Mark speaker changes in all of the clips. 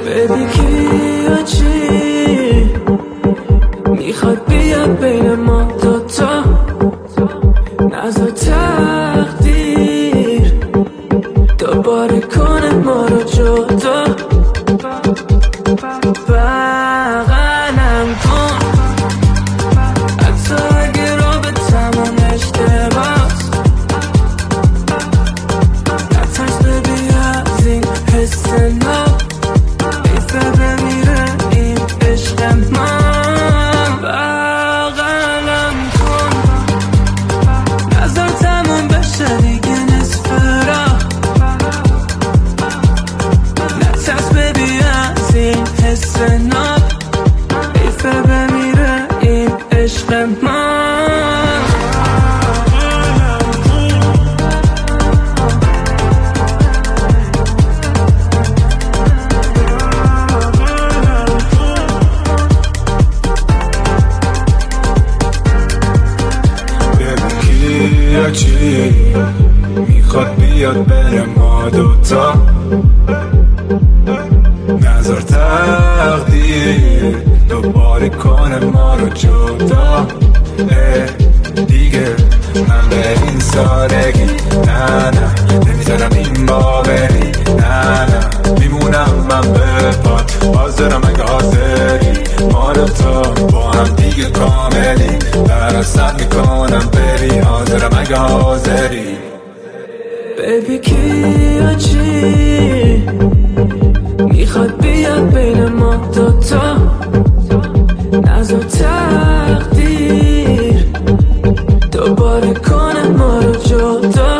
Speaker 1: ببین کیا چی میخواد بیاد بین ما دوتا، نذار تقدیر دوباره کنه ما رو جدا. بغلم کن حتی اگه رابطمون اشتباهست، نترس ببین از این حس ناب ایفه بمیره این عشق من. بغلم کن نظر تموم بشه دیگه نصف راه، نترس ببین از این حس ناب ایفه بمیره این عشق من.
Speaker 2: یا چی میخواد بیاد بین ما دوتا، نظر تقدیر دوباره کنه ما رو جدا. دیگه من به این سادگی نه نمیذارم این باوری، نه میمونم من به پات، حاضرم اگه حاضری ما دوتا با هم دیگه کاملی، درستت میکنم بری، حاضرم اگه حاضری.
Speaker 1: ببی کیا چی میخواد بیاد بین ما دوتا، نذار تقدیر دوباره کنه ما رو جدا.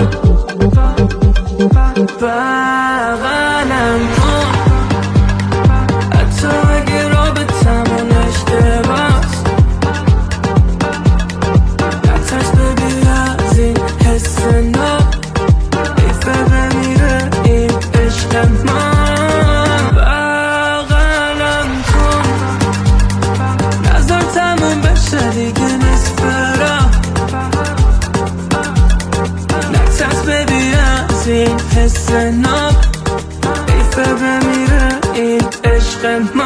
Speaker 1: بغلم کن حتی اگه رابطمون اشتباهست، نترس ببین از این حس ناب ایفه بمیره این عشق من. بغلم کن نظر تموم بشه دیگه نصف راه، نترس ببین از این حس ناب ایفه بمیره این عشق من.